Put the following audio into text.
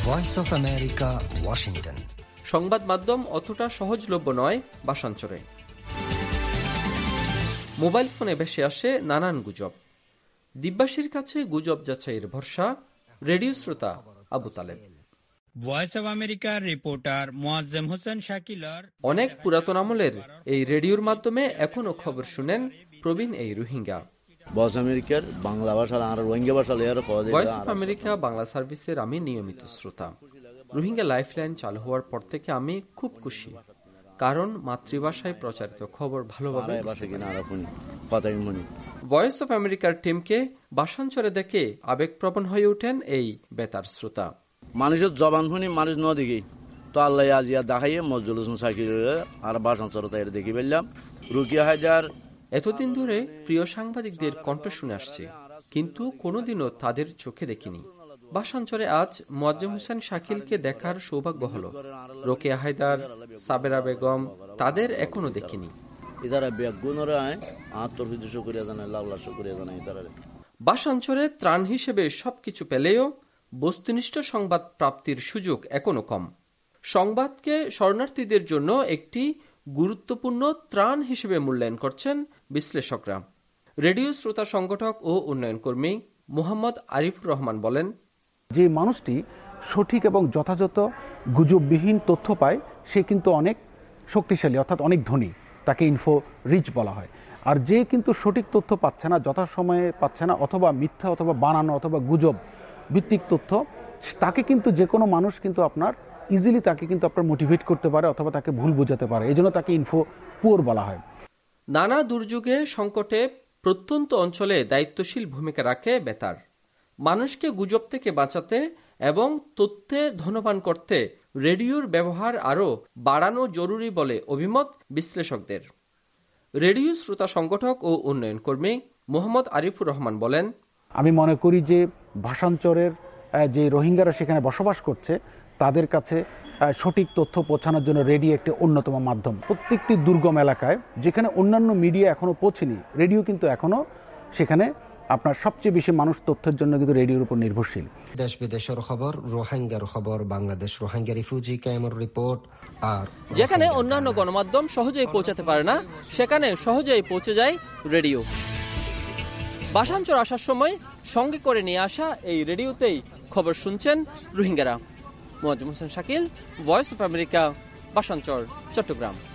Voice of America, Washington. সংবাদ মাধ্যম অতটা সহজলভ্য নয় ভাষান্তরে। মোবাইল ফোনে ভেসে আসে নানান গুজব। দিব্যাসীর কাছে গুজব যাচাইয়ের ভরসা রেডিও শ্রোতা আবু তালেব। ভয়েস অব আমেরিকার রিপোর্টার মোয়াজ্জেম হোসেন শাকিলার অনেক পুরাতন আমলের এই রেডিওর মাধ্যমে এখনো খবর শুনেন প্রবীণ এই রোহিঙ্গা। ভয়েস আমেরিকার বাংলা ভাষা আর রোহিঙ্গা ভাষা ভয়েস অফ আমেরিকা বাংলা সার্ভিসের আমি নিয়মিত শ্রোতা। রোহিঙ্গা লাইফলাইন চালু হওয়ার পর থেকে আমি খুব খুশি, কারণ মাতৃভাষায় প্রচারিত খবর ভালোভাবে। ভয়েস অফ আমেরিকার টিমকে ভাষান্তরে দেখে আবেগপ্রবণ হয়ে ওঠেন এই বেতার শ্রোতা। মানুষের জবান শুনি মানুষ নদীকে তো আল্লাহ আজিয়া দেখাইয়ে মজদুল হোসেন সাকির আর ভাষান্তরতা দেখি বললাম রুকিয়া হাজার। এতদিন ধরে প্রিয় সাংবাদিকদের কণ্ঠ শুনে আসছে, কিন্তু কোনোদিনও তাদের চোখে দেখিনি। ভাষান্তরে আজ মোয়াজ্জেম হোসেন শাকিলকে দেখার সৌভাগ্য হলো। রোকেয়া হায়দার, সাবেরা বেগম, তাদের এখনো দেখিনি। ভাষান্তরে ত্রাণ হিসেবে সবকিছু পেলেও বস্তুনিষ্ঠ সংবাদ প্রাপ্তির সুযোগ এখনো কম। সংবাদকে শরণার্থীদের জন্য একটি গুরুত্বপূর্ণ ত্রাণ হিসেবে মূল্যায়ন করছেন বিশ্লেষকরা। রেডিও শ্রোতা সংগঠক ও উন্নয়ন কর্মী মোহাম্মদ আরিফুর রহমান বলেন, যে মানুষটি সঠিক এবং যথাযথ গুজববিহীন তথ্য পায় সে কিন্তু অনেক শক্তিশালী, অর্থাৎ অনেক ধনী, তাকে ইনফো রিচ বলা হয়। আর যে কিন্তু সঠিক তথ্য পাচ্ছে না, যথাসময়ে পাচ্ছে না, অথবা মিথ্যা অথবা বানানো অথবা গুজব ভিত্তিক তথ্য, তাকে কিন্তু যে কোনো মানুষ কিন্তু আপনার ইজিলি তাকে কিন্তু আপনার মোটিভেট করতে পারে অথবা তাকে ভুল বোঝাতে পারে। এই জন্য তাকে ইনফো পুয়ার বলা হয়। নানা দুর্যোগে সংকটে প্রত্যন্ত অঞ্চলে দায়িত্বশীল ভূমিকা রাখে বেতার। মানুষকে গুজব থেকে বাঁচাতে এবং তথ্যে ধনবান করতে রেডিওর ব্যবহার আরও বাড়ানো জরুরি বলে অভিমত বিশ্লেষকদের। রেডিও শ্রোতা সংগঠক ও উন্নয়ন কর্মী মোহাম্মদ আরিফুর রহমান বলেন, আমি মনে করি যে ভাষান্তরের যে রোহিঙ্গারা সেখানে বসবাস করছে তাদের কাছে সঠিক তথ্য পৌঁছানোর জন্য রেডিও একটি অন্যতম মাধ্যম। প্রত্যেকটি দুর্গম এলাকায় যেখানে অন্যান্য মিডিয়া এখনো পৌঁছেনি, রেডিও কিন্তু এখনো সেখানে আপনার সবচেয়ে বেশি মানুষ তথ্যের জন্য কিন্তু রেডিওর উপর নির্ভরশীল। দেশ বিদেশের খবর, রোহিঙ্গার খবর, বাংলাদেশ রোহিঙ্গা রিফিউজি ক্যাম্পের রিপোর্ট, আর যেখানে অন্যান্য গণমাধ্যম সহজেই পৌঁছাতে পারে না সেখানে সহজেই পৌঁছে যায় রেডিও। ভাষান্তর আসার সময় সঙ্গে করে নিয়ে আসা এই রেডিওতেই খবর শুনছেন রোহিঙ্গারা। Moazzem Hossain Shakil, voice of America, ভাষান্তর, চট্টগ্রাম।